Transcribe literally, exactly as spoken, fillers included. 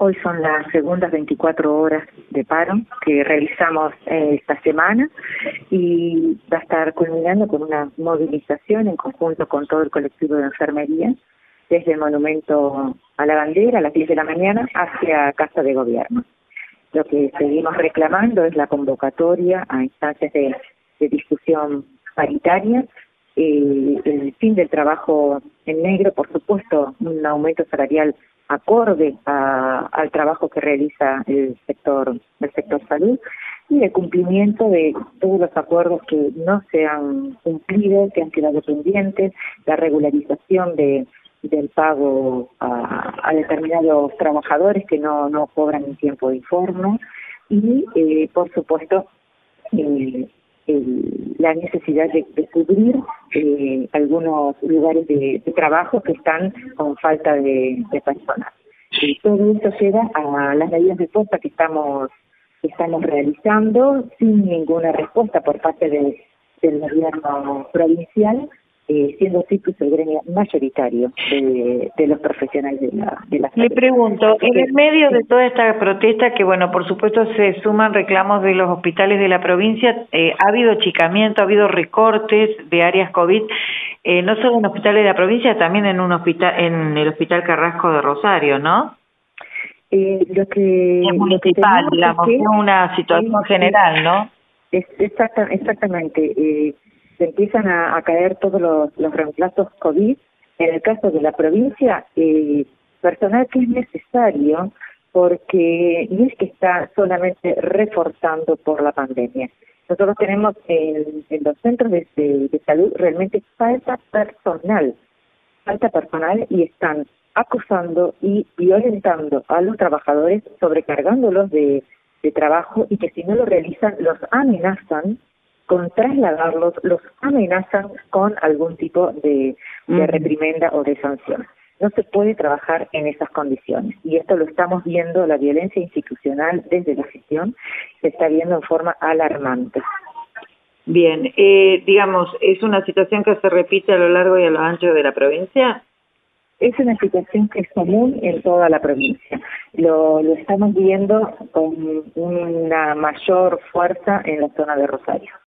Hoy son las segundas veinticuatro horas de paro que realizamos eh, esta semana y va a estar culminando con una movilización en conjunto con todo el colectivo de enfermería desde el Monumento a la Bandera a las diez de la mañana hacia Casa de Gobierno. Lo que seguimos reclamando es la convocatoria a instancias de, de discusión paritaria, eh, el fin del trabajo en negro, por supuesto, un aumento salarial acorde a, al trabajo que realiza el sector el sector salud y el cumplimiento de todos los acuerdos que no se han cumplido, que han quedado pendientes, la regularización de del pago a, a determinados trabajadores que no no cobran en tiempo de informe y, eh, por supuesto, eh, el, la necesidad de, de cubrir eh, algunos lugares de, de trabajo que están con falta de, de personal. Y todo esto lleva a las medidas de fuerza que estamos que estamos realizando sin ninguna respuesta por parte de, del gobierno provincial, eh, siendo CIPUS el gremio mayoritario de, de los profesionales de la, de la salud. Le pregunto, en el medio de toda esta protesta, que bueno, por supuesto se suman reclamos de los hospitales de la provincia, eh, ha habido achicamiento, ha habido recortes de áreas COVID, eh, no solo en hospitales de la provincia, también en un hospital, en el Hospital Carrasco de Rosario, ¿no? Eh, lo que es municipal, lo que digamos, es es una situación es, general, ¿no? Es exacta, exactamente. Eh, se empiezan a, a caer todos los, los reemplazos COVID. En el caso de la provincia, eh, personal que es necesario porque no es que está solamente reforzando por la pandemia. Nosotros tenemos en, en los centros de, de, de salud realmente falta personal, falta personal y están acosando y violentando a los trabajadores, sobrecargándolos de, de trabajo y que si no lo realizan los amenazan con trasladarlos, los amenazan con algún tipo de, de reprimenda o de sanción. No se puede trabajar en esas condiciones y esto lo estamos viendo, la violencia institucional desde la gestión se está viendo en forma alarmante. Bien, eh, digamos, ¿es una situación que se repite a lo largo y a lo ancho de la provincia? Es una situación que es común en toda la provincia. Lo, lo estamos viendo con una mayor fuerza en la zona de Rosario.